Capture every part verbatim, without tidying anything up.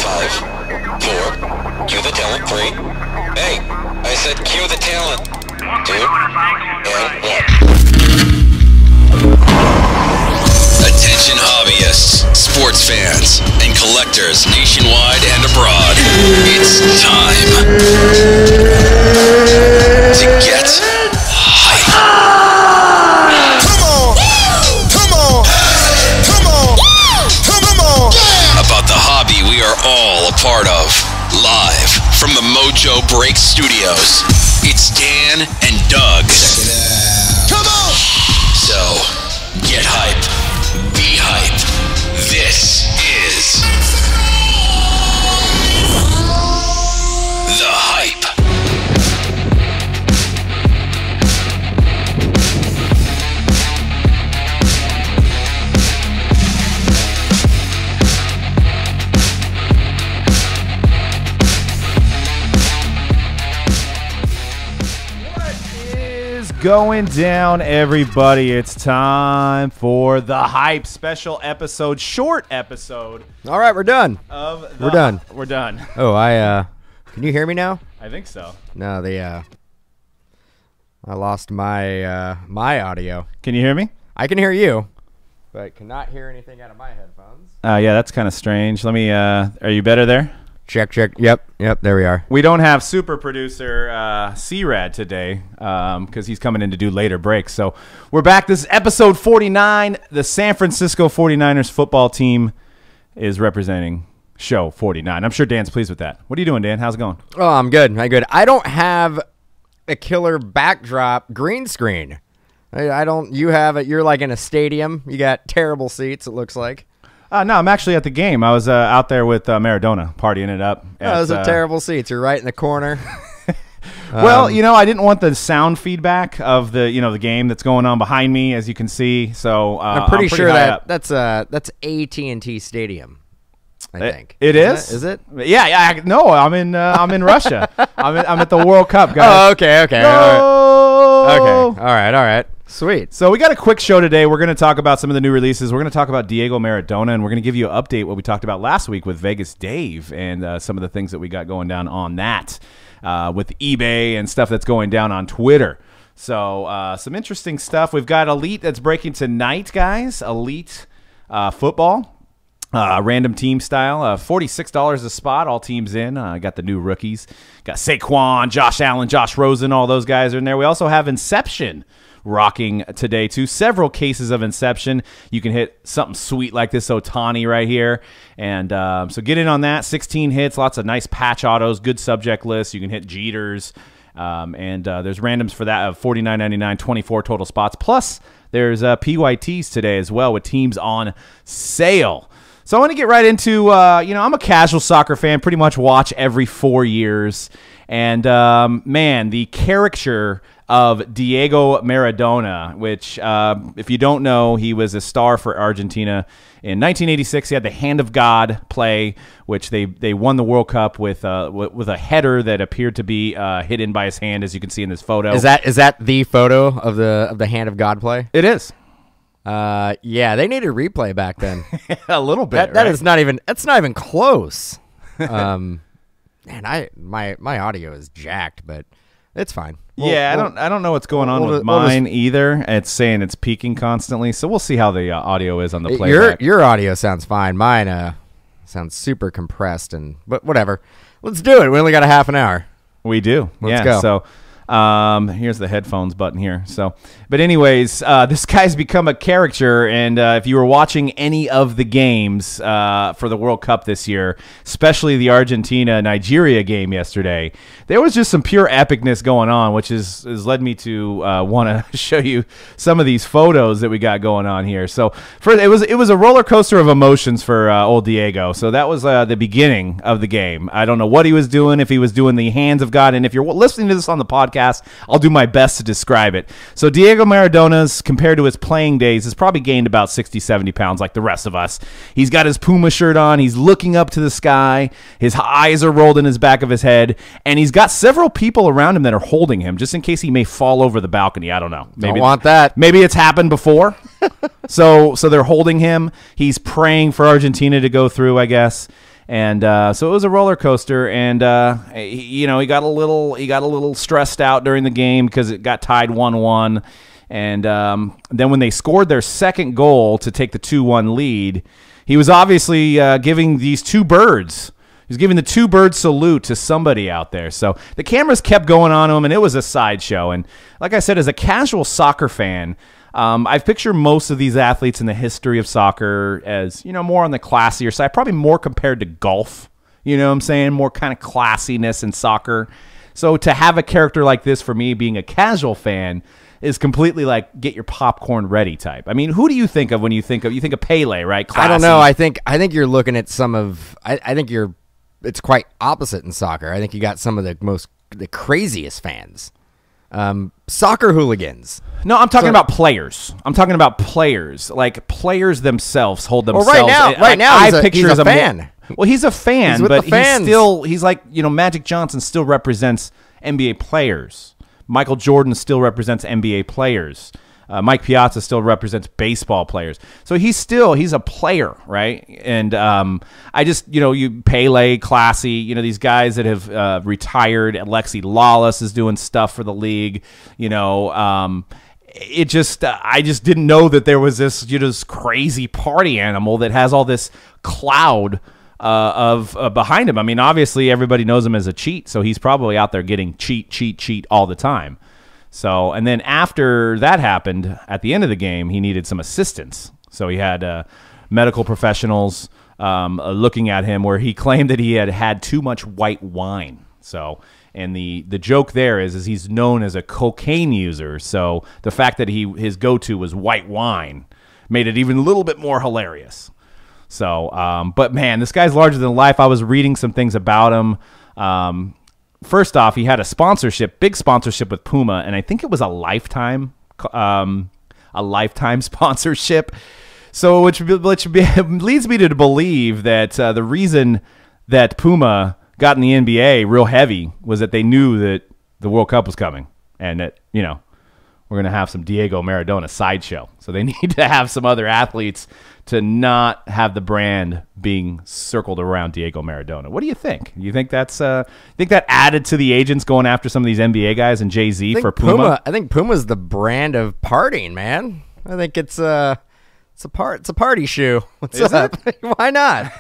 Five, four, cue the talent. Three. Hey, I said cue the talent. Two, and one. Attention hobbyists, sports fans, and collectors nationwide and abroad. It's time to get hype. Come on! Come on! Come on! Come on! About the hobby we are all a part of. Live from the Mojo Break Studios, it's Dan and Doug. Check it out. Come on! So, get hype. Be hype. This is The Hype. Going down, everybody. It's time for the Hype special episode, short episode. All right, we're done. Of the, we're done. We're done. Oh, I uh can you hear me now? I think so. No, the uh I lost my uh my audio. Can you hear me? I can hear you, but cannot hear anything out of my headphones. Uh yeah, that's kind of strange. Let me uh are you better there? Check, check. Yep, yep, there we are. We don't have super producer uh, C-Rad today because um, he's coming in to do later breaks. So we're back. This is episode forty-nine. The San Francisco forty-niners football team is representing show forty-nine. I'm sure Dan's pleased with that. What are you doing, Dan? How's it going? Oh, I'm good. I'm good. I don't have a killer backdrop green screen. I, I don't. You have it. You're like in a stadium. You got terrible seats, it looks like. Uh, no, I'm actually at the game. I was uh, out there with uh, Maradona, partying it up. At, oh, those are uh, terrible seats. You're right in the corner. Well, um, you know, I didn't want the sound feedback of the, you know, the game that's going on behind me, as you can see. So uh, I'm, pretty I'm pretty sure that up. that's uh that's A T and T Stadium. I it, think it is. Is, that, is it? Yeah, yeah. I, no, I'm in. Uh, I'm in Russia. I'm in, I'm at the World Cup, guys. Oh, okay, okay, no! all right. okay, all right, all right. Sweet. So we got a quick show today. We're going to talk about some of the new releases. We're going to talk about Diego Maradona, and we're going to give you an update what we talked about last week with Vegas Dave and uh, some of the things that we got going down on that uh, with eBay and stuff that's going down on Twitter. So uh, some interesting stuff. We've got Elite that's breaking tonight, guys. Elite uh, football. Uh, random team style, uh, forty-six dollars a spot, all teams in. I uh, got the new rookies. Got Saquon, Josh Allen, Josh Rosen, all those guys are in there. We also have Inception rocking today, too. Several cases of Inception. You can hit something sweet like this Ohtani right here. And um, so get in on that. sixteen hits, lots of nice patch autos, good subject lists. You can hit Jeters. Um, and uh, there's randoms for that of forty-nine ninety-nine, twenty-four total spots. Plus, there's uh, P Y Ts today as well with teams on sale. So I want to get right into, uh, you know, I'm a casual soccer fan, pretty much watch every four years. And, um, man, the caricature of Diego Maradona, which, uh, if you don't know, he was a star for Argentina. In nineteen eighty-six, he had the Hand of God play, which they, they won the World Cup with, uh, with a header that appeared to be uh, hidden by his hand, as you can see in this photo. Is that is that the photo of the of the Hand of God play? It is. Uh, yeah, they needed a replay back then. A little bit. That, that right? is not even. That's not even close. Um, man, I my my audio is jacked, but it's fine. We'll, yeah, we'll, I don't I don't know what's going on we'll, with we'll mine just, either. It's saying it's peaking constantly, so we'll see how the uh, audio is on the playback. Your your audio sounds fine. Mine uh sounds super compressed, and but whatever. Let's do it. We only got a half an hour. We do. Let's yeah, go. So. Um, here's the headphones button here. So, but anyways, uh, this guy's become a caricature, and uh, if you were watching any of the games uh, for the World Cup this year, especially the Argentina-Nigeria game yesterday, there was just some pure epicness going on, which is has led me to uh, want to show you some of these photos that we got going on here. So, for it was it was a roller coaster of emotions for uh, old Diego. So that was uh, the beginning of the game. I don't know what he was doing, if he was doing the hands of God, and if you're listening to this on the podcast, I'll do my best to describe it. So Diego Maradona's, compared to his playing days, has probably gained about sixty, seventy pounds like the rest of us. He's got his Puma shirt on. He's looking up to the sky. His eyes are rolled in his back of his head. And he's got several people around him that are holding him just in case he may fall over the balcony. I don't know. Maybe, don't want that. Maybe it's happened before. so, so they're holding him. He's praying for Argentina to go through, I guess. And uh, so it was a roller coaster, and uh, he, you know he got a little he got a little stressed out during the game because it got tied one one, and um, then when they scored their second goal to take the two one lead, he was obviously uh, giving these two birds. He was giving the two bird salute to somebody out there. So the cameras kept going on him, and it was a sideshow. And like I said, as a casual soccer fan, Um, I've pictured most of these athletes in the history of soccer as, you know, more on the classier side, probably more compared to golf, you know what I'm saying, more kind of classiness in soccer. So to have a character like this for me being a casual fan is completely like get your popcorn ready type. I mean, who do you think of when you think of, you think of Pele, right? Classy. I don't know. I think, I think you're looking at some of, I, I think you're, it's quite opposite in soccer. I think you got some of the most, the craziest fans. Um, soccer hooligans. No, I'm talking So- about players. I'm talking about players. Like players themselves hold Well, themselves. right now- like, right now I he's a- picture he's a as mo- fan. well, he's a fan, He's with but the fans. he's still he's like you know Magic Johnson still represents N B A players. Michael Jordan still represents N B A players. Uh, Mike Piazza still represents baseball players. So he's still, he's a player, right? And um, I just, you know, you Pele, Classy, you know, these guys that have uh, retired. Alexi Lawless is doing stuff for the league. You know, um, it just, uh, I just didn't know that there was this, you know, this crazy party animal that has all this cloud uh, of uh, behind him. I mean, obviously everybody knows him as a cheat, so he's probably out there getting cheat, cheat, cheat all the time. So, and then after that happened, at the end of the game, he needed some assistance. So he had uh, medical professionals um, uh, looking at him where he claimed that he had had too much white wine. So, and the, the joke there is, is he's known as a cocaine user. So the fact that he his go-to was white wine made it even a little bit more hilarious. So, um, but man, this guy's larger than life. I was reading some things about him. Um, First off, he had a sponsorship, big sponsorship with Puma, and I think it was a lifetime, um, a lifetime sponsorship. So, which, which leads me to believe that uh, the reason that Puma got in the N B A real heavy was that they knew that the World Cup was coming, and that you know we're gonna have some Diego Maradona sideshow. So they need to have some other athletes to not have the brand being circled around Diego Maradona. What do you think? You think that's uh, think that added to the agents going after some of these N B A guys and Jay-Z I think for Puma? Puma? I think Puma's the brand of partying, man. I think it's a it's a part it's a party shoe. What's Is up? Why not?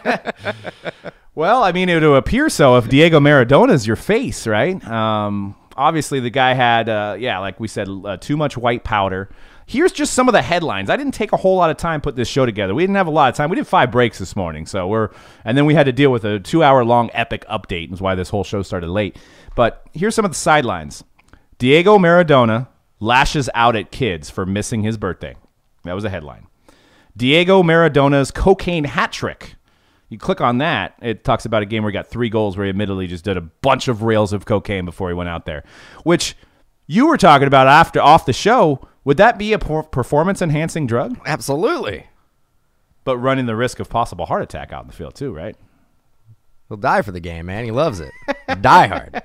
Well, I mean, it would appear so if Diego Maradona's your face, right? Um, obviously, the guy had, uh, yeah, like we said, uh, too much white powder. Here's just some of the headlines. I didn't take a whole lot of time to put this show together. We didn't have a lot of time. We did five breaks this morning, so we're, and then we had to deal with a two-hour-long epic update. Is why this whole show started late. But here's some of the sidelines. Diego Maradona lashes out at kids for missing his birthday. That was a headline. Diego Maradona's cocaine hat trick. You click on that, it talks about a game where he got three goals where he admittedly just did a bunch of rails of cocaine before he went out there, which you were talking about after off the show. Would that be a performance-enhancing drug? Absolutely. But running the risk of possible heart attack out in the field too, right? He'll die for the game, man. He loves it. Die hard.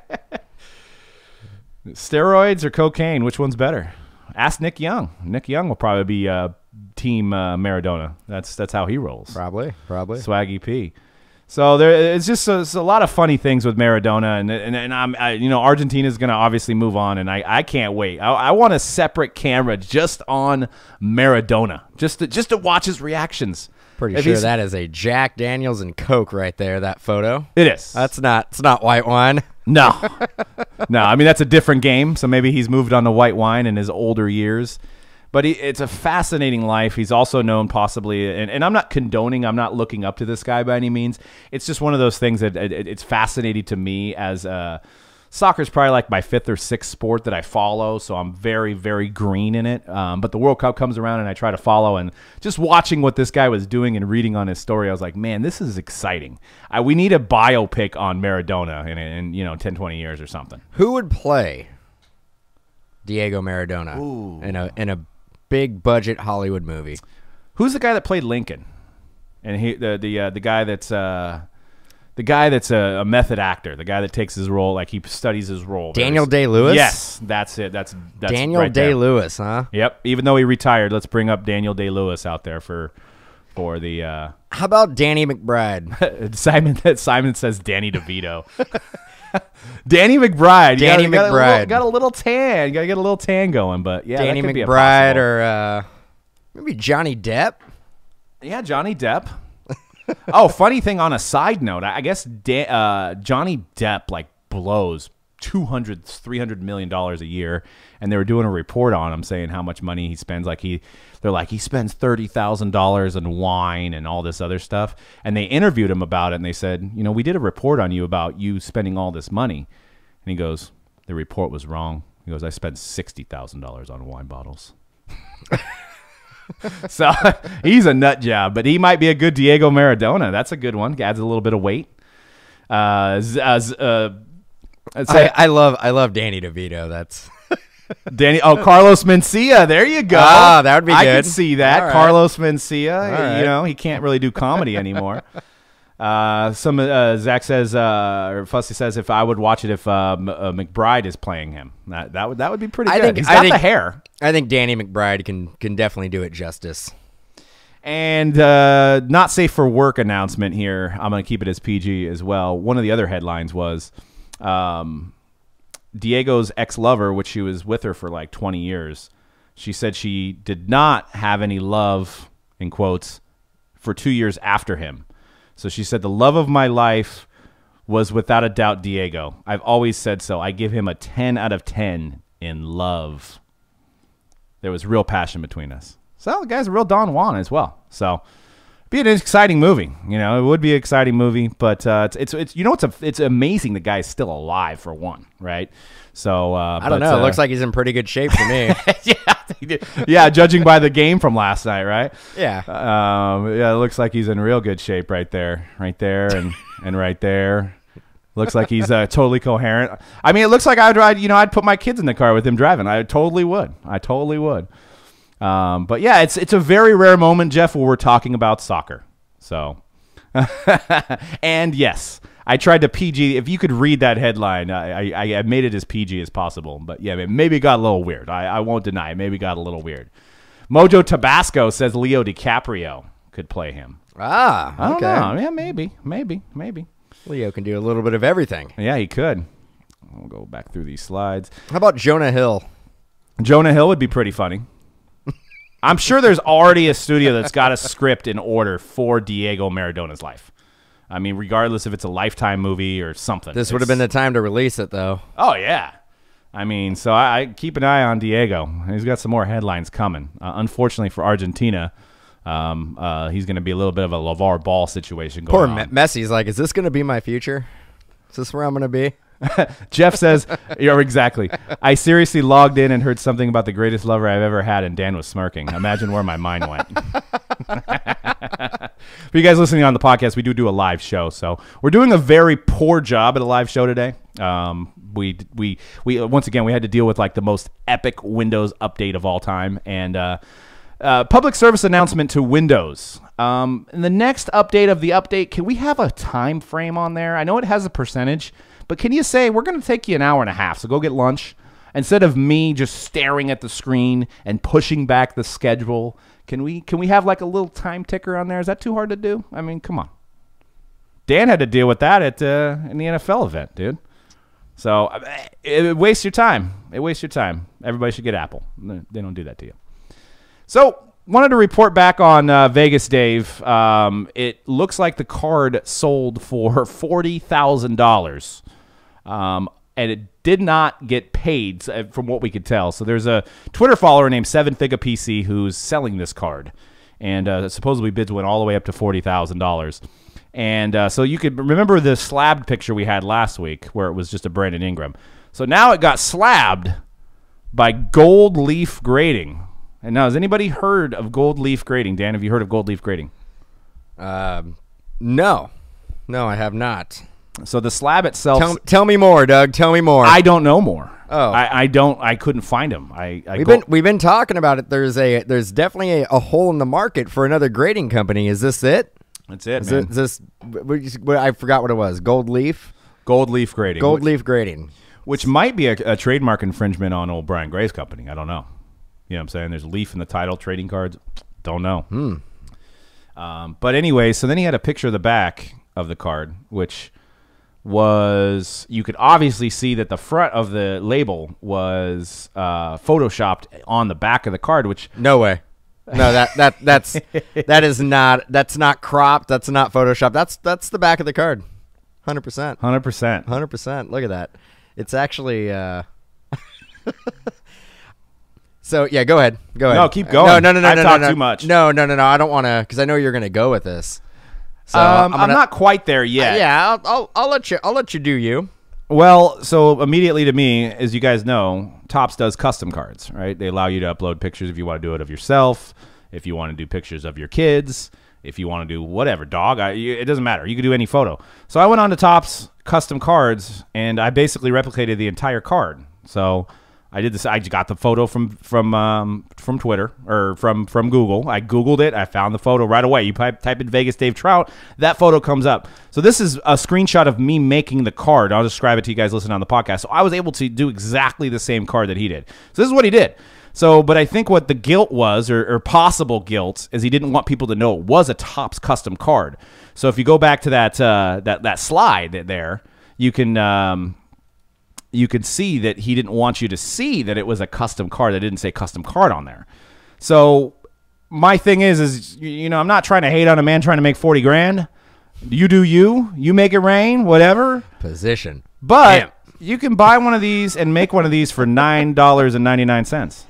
Steroids or cocaine, which one's better? Ask Nick Young. Nick Young will probably be uh, team uh, Maradona. That's that's how he rolls. Probably, probably. Swaggy P. So there, it's just a, it's a lot of funny things with Maradona, and and, and I'm, I, you know, Argentina's going to obviously move on, and I, I can't wait. I, I want a separate camera just on Maradona, just to, just to watch his reactions. Pretty If sure he's- that is a Jack Daniels and Coke right there. That photo. It is. That's not. It's not white wine. No, no. I mean, that's a different game. So maybe he's moved on to white wine in his older years. But he, it's a fascinating life. He's also known possibly, and, and I'm not condoning, I'm not looking up to this guy by any means. It's just one of those things that it, it's fascinating to me as uh, soccer's probably like my fifth or sixth sport that I follow. So I'm very, very green in it. Um, but the World Cup comes around and I try to follow. And just watching what this guy was doing and reading on his story, I was like, man, this is exciting. I, we need a biopic on Maradona in, in you know ten, twenty years or something. Who would play Diego Maradona Ooh. in a in a big budget Hollywood movie? Who's the guy that played Lincoln? And he the the uh, the guy that's uh, the guy that's a, a method actor, the guy that takes his role, like he studies his role. Daniel Very- Day-Lewis? Yes, that's it. That's that's Daniel right there. Day-Lewis, huh? Yep. Even though he retired, let's bring up Daniel Day-Lewis out there for for the. Uh, How about Danny McBride? Simon Simon says Danny DeVito. Danny McBride. You Danny got, got McBride. A little, got a little tan. You got to get a little tan going, but yeah, Danny that could be a McBride possible. or uh, maybe Johnny Depp. Yeah, Johnny Depp. Oh, funny thing on a side note, I guess da- uh, Johnny Depp like blows two hundred, three hundred million dollars a year, and they were doing a report on him saying how much money he spends. Like he, they're like he spends thirty thousand dollars in wine and all this other stuff. And they interviewed him about it, and they said, you know, we did a report on you about you spending all this money. And he goes, the report was wrong. He goes, I spent sixty thousand dollars on wine bottles. So he's a nut job, but he might be a good Diego Maradona. That's a good one. Adds a little bit of weight. Uh, z- uh, z- uh, I, I love I love Danny DeVito. That's Danny. Oh, Carlos Mencia. There you go. Ah, that would be I good. could see that. All right. Carlos Mencia. right. You know, he can't really do comedy anymore. Uh, some uh, Zach says, uh, or Fussy says, if I would watch it if uh, M- uh, McBride is playing him, that that would that would be pretty I good. think- He's I got think- the hair. I think Danny McBride can can definitely do it justice. And uh, not safe for work announcement here. I'm going to keep it as P G as well. One of the other headlines was um, Diego's ex-lover, which she was with her for like twenty years. She said she did not have any love, in quotes, for two years after him. So she said, the love of my life was without a doubt Diego. I've always said so. I give him a ten out of ten in love. There was real passion between us. So the guy's a real Don Juan as well. So it'd be an exciting movie. You know, it would be an exciting movie. But uh, it's, it's it's you know it's a, it's amazing the guy's still alive for one, right? So uh, I don't but, know. Uh, It looks like he's in pretty good shape to me. yeah, yeah. Judging by the game from last night, right? Yeah. Um, yeah, it looks like he's in real good shape right there, right there, and and right there. Looks like he's uh, totally coherent. I mean, it looks like I'd ride. You know, I'd put my kids in the car with him driving. I totally would. I totally would. Um, but yeah, it's it's a very rare moment, Jeff, where we're talking about soccer. So, and yes, I tried to P G. If you could read that headline, I, I, I made it as P G as possible. But yeah, maybe it got a little weird. I, I won't deny it. Maybe it got a little weird. Mojo Tabasco says Leo DiCaprio could play him. Ah, I don't okay. know. Yeah, maybe, maybe, maybe. Leo can do a little bit of everything. Yeah, he could. We'll go back through these slides. How about Jonah Hill? Jonah Hill would be pretty funny. I'm sure there's already a studio that's got a script in order for Diego Maradona's life. I mean, regardless if it's a Lifetime movie or something. This would have been the time to release it, though. Oh, yeah. I mean, so I, I keep an eye on Diego. He's got some more headlines coming. Uh, unfortunately for Argentina, um, uh, he's going to be a little bit of a LeVar Ball situation going Poor on. Me- Messi's like, is this going to be my future? Is this where I'm going to be? Jeff says, yeah, exactly. I seriously logged in and heard something about the greatest lover I've ever had, and Dan was smirking. Imagine where my mind went. For you guys listening on the podcast, we do do a live show, so we're doing a very poor job at a live show today. Um, we we we once again we had to deal with like the most epic Windows update of all time, and uh, uh, public service announcement to Windows. Um, in the next update of the update, can we have a time frame on there? I know it has a percentage. But can you say, we're going to take you an hour and a half, so go get lunch. Instead of me just staring at the screen and pushing back the schedule, can we can we have like a little time ticker on there? Is that too hard to do? I mean, come on. Dan had to deal with that at uh, in the N F L event, dude. So it, it wastes your time. It wastes your time. Everybody should get Apple. They don't do that to you. So wanted to report back on uh, Vegas, Dave. Um, it looks like the card sold for forty thousand dollars. Um, and it did not get paid from what we could tell. So there's a Twitter follower named seven Figa P C who's selling this card. And uh, supposedly bids went all the way up to forty thousand dollars. And uh, so you could remember the slabbed picture we had last week where it was just a Brandon Ingram. So now it got slabbed by Gold Leaf Grading. And now, has anybody heard of Gold Leaf Grading? Dan, have you heard of Gold Leaf Grading? Um, no. No, I have not. So the slab itself... Tell, tell me more, Doug. Tell me more. I don't know more. Oh. I, I don't. I couldn't find them. I, I we've go, been we've been talking about it. There's a there's definitely a, a hole in the market for another grading company. Is this it? That's it, Is, man. it, is this? What, you- what, I forgot what it was. Gold Leaf. Gold Leaf Grading. Gold which, Leaf Grading. which might be a, a trademark infringement on old Brian Gray's company. I don't know. You know what I'm saying? There's leaf in the title, trading cards. Don't know. Hmm. Um, but anyway, so then he had a picture of the back of the card, which was, you could obviously see that the front of the label was uh, photoshopped on the back of the card, which No way. No, that that that's that is not that's not cropped. That's not Photoshop. That's that's the back of the card. Hundred percent. Hundred percent. Hundred percent. Look at that. It's actually. Uh... so yeah, go ahead. Go ahead. No, keep going. No, no, no, no, I've no, talked no, too much. No, no, no, no. I don't want to, because I know you're going to go with this. So um, I'm, gonna, not quite there yet. Uh, yeah, I'll, I'll I'll let you I'll let you do you. Well, so immediately to me, as you guys know, Topps does custom cards, right? They allow you to upload pictures if you want to do it of yourself, if you want to do pictures of your kids, if you want to do whatever, dog. I, it doesn't matter. You can do any photo. So I went on to Topps custom cards, and I basically replicated the entire card. So I did this. I got the photo from from um, from Twitter or from from Google. I Googled it. I found the photo right away. You type, type in Vegas Dave Trout, that photo comes up. So this is a screenshot of me making the card. I'll describe it to you guys listening on the podcast. So I was able to do exactly the same card that he did. So this is what he did. So, but I think what the guilt was, or, or possible guilt, is he didn't want people to know it was a Topps custom card. So if you go back to that uh, that that slide there, you can. Um, you could see that he didn't want you to see that it was a custom card that didn't say custom card on there. So my thing is, is, you know, I'm not trying to hate on a man trying to make forty grand. You do you, you make it rain, whatever. Position. But Damn. You can buy one of these and make one of these for nine dollars and ninety-nine cents.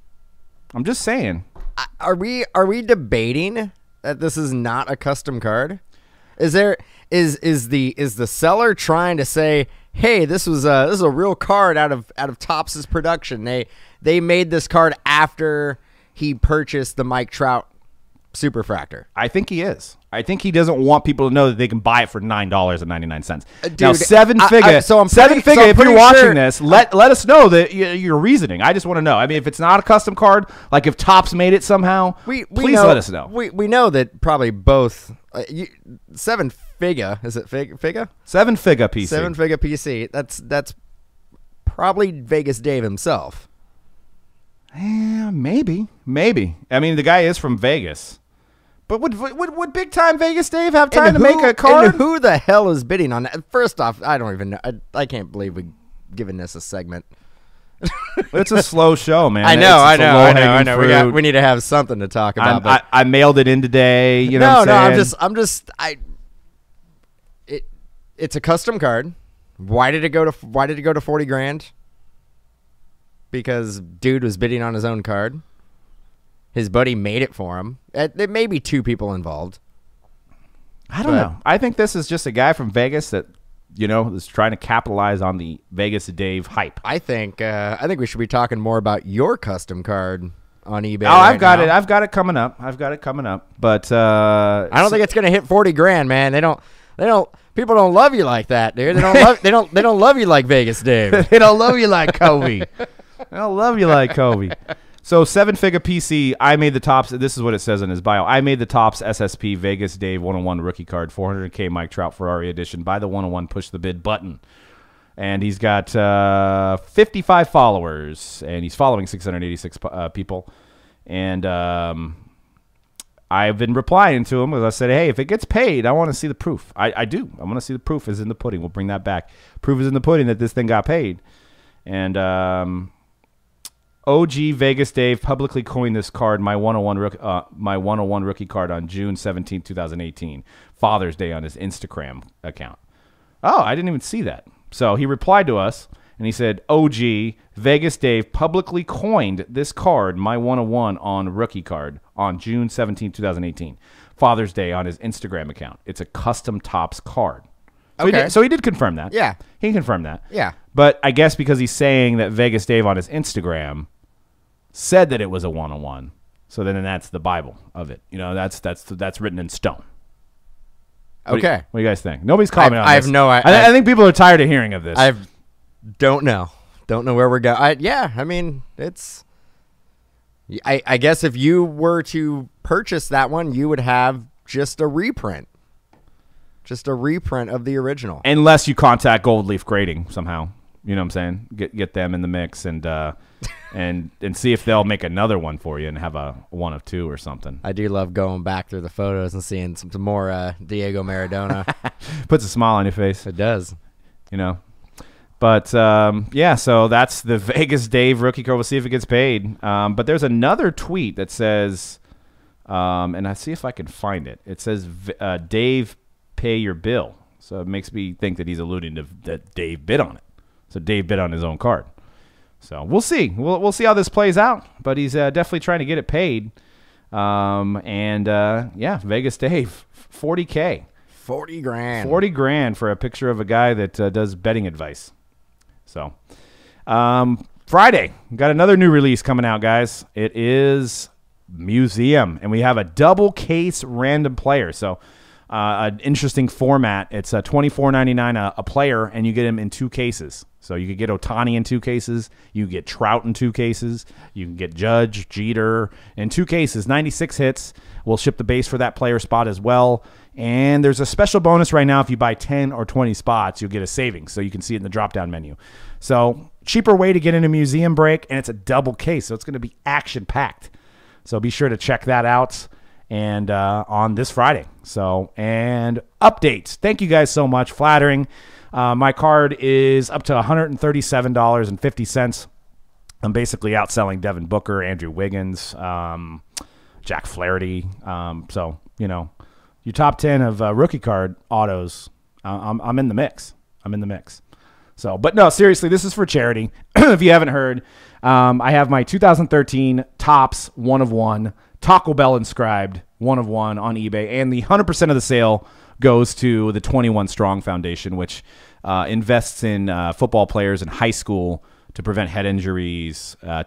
I'm just saying. Are we are we debating that this is not a custom card? Is there is is the is the seller trying to say, hey, this was a this is a real card out of out of Topps' production. They they made this card after he purchased the Mike Trout Superfractor. I think he is. I think he doesn't want people to know that they can buy it for nine dollars and ninety nine cents. Uh, dude, now, seven I- figure. I- so I'm seven pretty- figure. so I'm if you're pretty watching sure- this, let let us know that y- your reasoning. I just want to know. I mean, if it's not a custom card, like if Topps made it somehow, We, we please know, let us know. We we know that probably both uh, you, seven figure is it fig, figure Seven figure P C. seven figure P C. That's that's probably Vegas Dave himself. Yeah, maybe, maybe. I mean, the guy is from Vegas. But would, would would big time Vegas Dave have time And to who- make a card? And who the hell is bidding on that? First off, I don't even know. I, I can't believe we've given this a segment. It's a slow show, man. I know, It's- I it's a know, I know, I low-hanging know. We got fruit. we need to have something to talk about. I'm- but I, I mailed it in today. You know no, what I'm no, saying? I'm just, I'm just, I. It, it's a custom card. Why did it go to? Why did it go to forty grand? Because dude was bidding on his own card. His buddy made it for him. Uh, There may be two people involved. I don't but- know. I think this is just a guy from Vegas that, you know, is trying to capitalize on the Vegas Dave hype. I think, uh, I think we should be talking more about your custom card on eBay. Oh, right I've got now. it. I've got it coming up. I've got it coming up. But uh, I don't think it's gonna hit forty grand, man. They don't. They don't. People don't love you like that, dude. They don't love. They don't. They don't love you like Vegas Dave. they don't love you like Kobe. They don't love you like Kobe. So seven figure P C. I made the Topps. This is what it says in his bio. I made the Topps S S P Vegas Dave one oh one rookie card, four hundred K Mike Trout Ferrari edition. Buy the one oh one, push the bid button. And he's got uh, fifty-five followers, and he's following six hundred eighty-six uh, people. And um, I've been replying to him as I said, hey, if it gets paid, I want to see the proof. I, I do. I want to see the proof is in the pudding. We'll bring that back. Proof is in the pudding that this thing got paid. And um, O G Vegas Dave publicly coined this card, my one oh one rook, uh, my one oh one rookie card, on June seventeenth, twenty eighteen, Father's Day, on his Instagram account. Oh, I didn't even see that. So he replied to us, and he said, O G Vegas Dave publicly coined this card, my one oh one on rookie card, on June seventeenth, twenty eighteen, Father's Day, on his Instagram account. It's a custom Topps card. So, Okay. he did, so he did confirm that. Yeah. He confirmed that. Yeah. But I guess because he's saying that Vegas Dave on his Instagram said that it was a one oh one, so then that's the Bible of it. You know, that's that's that's written in stone. What do you- Okay. what do you guys think? Nobody's commenting on I this. have no- I- I, I I- think people are tired of hearing of this. I don't know. Don't know where we're going. I, yeah, I mean, it's. I, I guess if you were to purchase that one, you would have just a reprint. Just a reprint of the original. Unless you contact Gold Leaf Grading somehow. You know what I'm saying? Get get them in the mix and uh, and and see if they'll make another one for you and have a one of two or something. I do love going back through the photos and seeing some, some more uh, Diego Maradona. Puts a smile on your face. It does. You know. But, um, yeah, so that's the Vegas Dave rookie card. We'll see if it gets paid. Um, but there's another tweet that says, um, and I see if I can find it. It says, uh, Dave, pay your bill. So it makes me think that he's alluding to that Dave bid on it. So Dave bid on his own card. So we'll see. We'll, we'll see how this plays out. But he's uh, definitely trying to get it paid. Um, and, uh, yeah, Vegas Dave, forty K. forty grand. forty grand for a picture of a guy that uh, does betting advice. So, um, Friday, got another new release coming out, guys. It is Museum, and we have a double case random player. So, uh, an interesting format. It's a twenty-four ninety-nine a, a player, and you get him in two cases. So you could get Ohtani in two cases. You get Trout in two cases. You can get Judge, Jeter in two cases. ninety-six hits. We'll ship the base for that player spot as well. And there's a special bonus right now. If you buy ten or twenty spots, you'll get a savings. So you can see it in the drop-down menu. So cheaper way to get in a museum break, and it's a double case. So it's going to be action-packed. So be sure to check that out and uh, on this Friday. So, and updates. Thank you guys so much. Flattering. Uh, my card is up to one hundred thirty-seven dollars and fifty cents. I'm basically outselling Devin Booker, Andrew Wiggins, um, Jack Flaherty. Um, so, you know, your top ten of uh, rookie card autos, uh, I'm, I'm in the mix. I'm in the mix. So, but no, seriously, this is for charity. If you haven't heard, um, I have my two thousand thirteen Topps one of one, Taco Bell inscribed one of one on eBay, and the one hundred percent of the sale goes to the twenty-one Strong Foundation, which uh, invests in uh, football players in high school to prevent head injuries, uh,